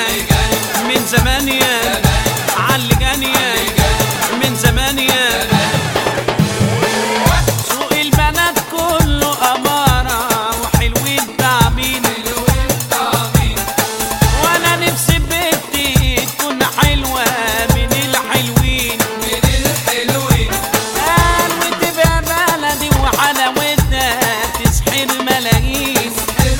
جاي من زمان يا علي جاني يا من زمان يا سوق البنات كله أمارة وحلوين تعمين وانا نفسي بنتي تكون حلوة من الحلوين قال وتبقى بلدي وحلاوتها تسحر ملايين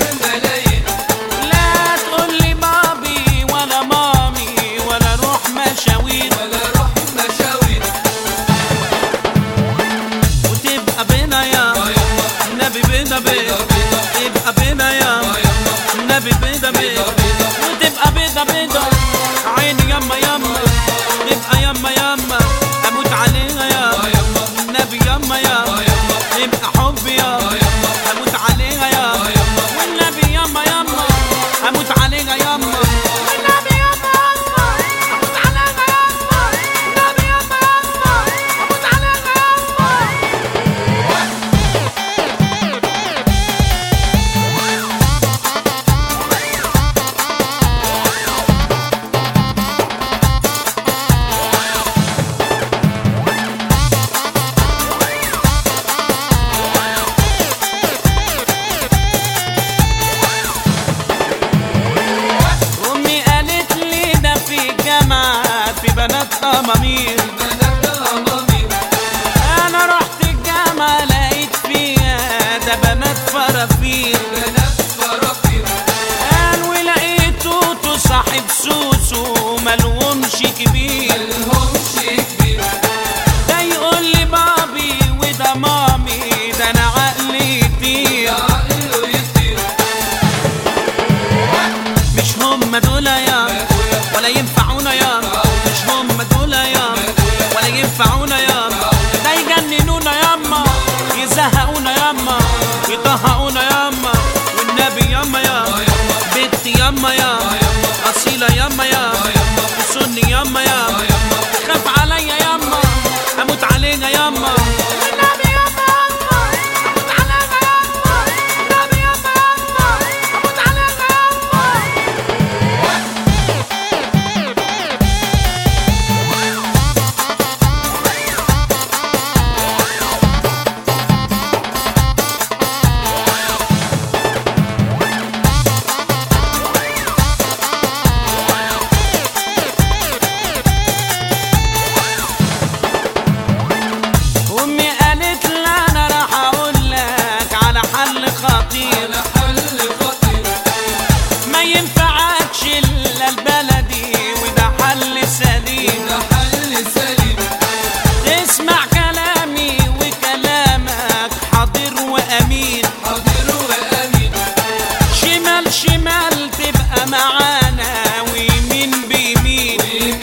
لا تقولي بابي ولا مامي ولا روح مشاوير وتبقى بينا يا نبي بينا بينا تبقى بينا يا نبي بينا بينا وتبقى بيضة بيضة عيني يما يما تبقى يما يما اموت عليها يا النبي يما يا تبقى حبي يا اموت عليها يا والنبي يما يما اموت عليها يما والنبي يما يما اموت عليها يما النبي يما يما اموت عليها أمي قالت لي ده في الجامعة في بنات أمامير أنا رحت الجامعة لقيت فيها ده بنات فرافير قال ولقيت توتو صاحب سوسو ملهمش كبير ده يقول لي بابي وده مامي ده أنا عقلي يطير مش هم دول يا ولا ينفعونا يا مش هم دول يا ولا ينفعونا يا ده يجننونا ياما يزهقونا ياما يطهقونا ياما والنبي ياما يا بنتي ياما يا أصيلة ياما يا تسني ياما يا تخاف عليا ياما أموت علينا ياما والنبي ياما ياما أموت علينا ياما النبي ياما ياما أموت علينا ياما أمي قالت لي أنا راح أقول لك على حل خطير ما ينفعكش إلا البلدي وده حل سليم تسمع كلامي وكلامك حاضر وأمين شمال شمال تبقى معانا ويمين بيمين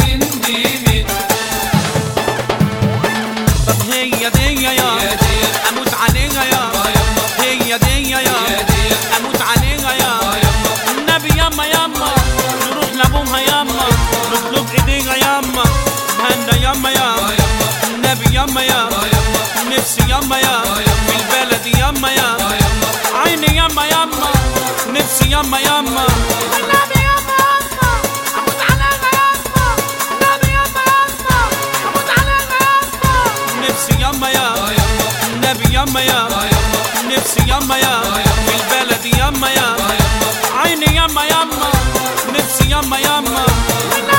طب هي دي يا اموت عليها يا هي دي يا اموت عليها يا النبي ياما ياما نروح لابوها ياما نطلب ايديها ياما هنا ياما يا النبي ياما يا نفسي ياما يا في البلد ياما يا عيني ياما ياما نفسي ياما ياما النبي ياما ياما اموت عليها ياما النبي ياما ياما اموت عليها ياما نفسي ياما يا النبي ياما يا نفسي ياما يا في البلد ياما يا عيني ياما ياما نفسي ياما ياما